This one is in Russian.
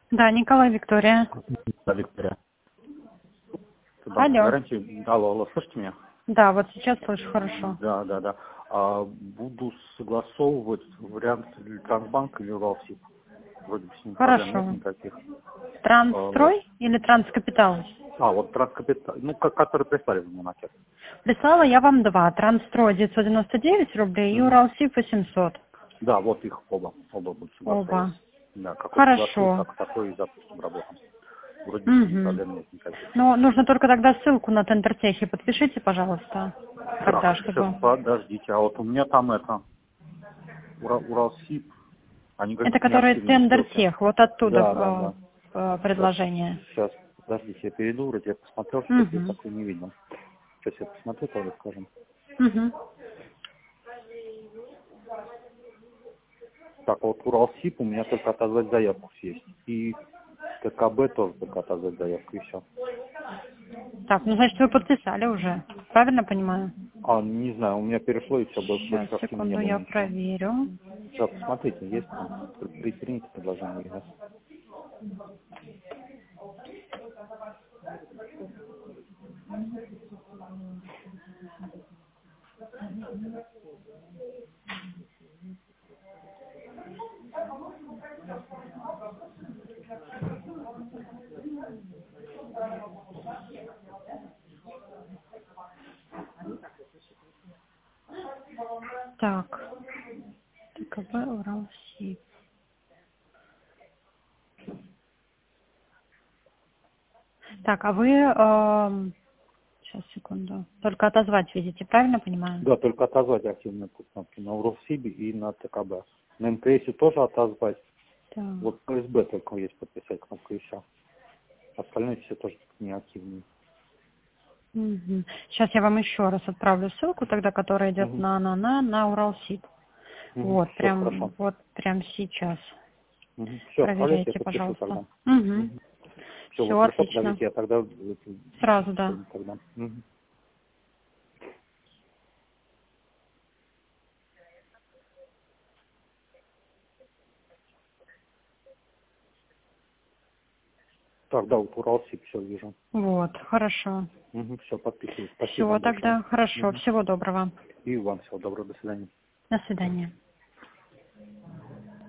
Да, Николай, Виктория. Да, Виктория. Алло. Алло, слышите меня? Да, вот сейчас слышу хорошо. Да. Буду согласовывать вариант или Трансбанк, или Уралсиб. Вроде бы с ним проблем нет Хорошо. никаких. Трансстрой или Транскапитал? Вот Транскапитал, который прислали мне на чат. Прислала я вам два. Трансстрой 999 рублей и Уралсиб 800. Да, вот их оба будут Оба. согласовывать. Да, какой согласую, Хорошо. так такой и запустим работу. Вроде бы с ним проблем нет никаких. Но нужно только тогда ссылку на Тендертехи подпишите, пожалуйста. Тогда, Так, чтобы... сейчас подождите, а вот у меня там Уралсиб, они Это какие-то который неактивные ссылки. Тендертех, вот оттуда Да. предложение. Сейчас, подождите, я перейду, вроде я посмотрел, что-то я такой не видел. Сейчас я посмотрю, тогда скажем. Так, вот Уралсиб у меня только отозвать заявку есть. И ТКБ тоже только отозвать заявку, и все. Так, ну значит вы подписали уже. Правильно понимаю? Не знаю, у меня перешло и все, Сейчас, больше активно не секунду, было я ничего. проверю. Сейчас, посмотрите, есть там принято предложение или нет. Так, ТКБ Уралсиб. Так, а вы... сейчас, секунду. Только отозвать видите, правильно понимаю? Да, только отозвать активные кнопки на Уралсибе и на ТКБ. На МТСе тоже отозвать. Так. Вот ПСБ только есть подписать кнопку и все. Остальные все тоже неактивные. Сейчас я вам еще раз отправлю ссылку, тогда, которая идет Угу. на Уралсиб. Вот, Все, хорошо. прям сейчас. Все, отправляйте, я Проверяйте, подпишу пожалуйста. тогда. Все, Все, вот пришло, отлично. подождите, я тогда... Сразу, да. Тогда. Так, да, вот Уралсиб, все вижу. Вот, хорошо. Все, подписываю. Спасибо Все вам большое. тогда, хорошо. Всего доброго. И вам всего доброго, до свидания. До свидания.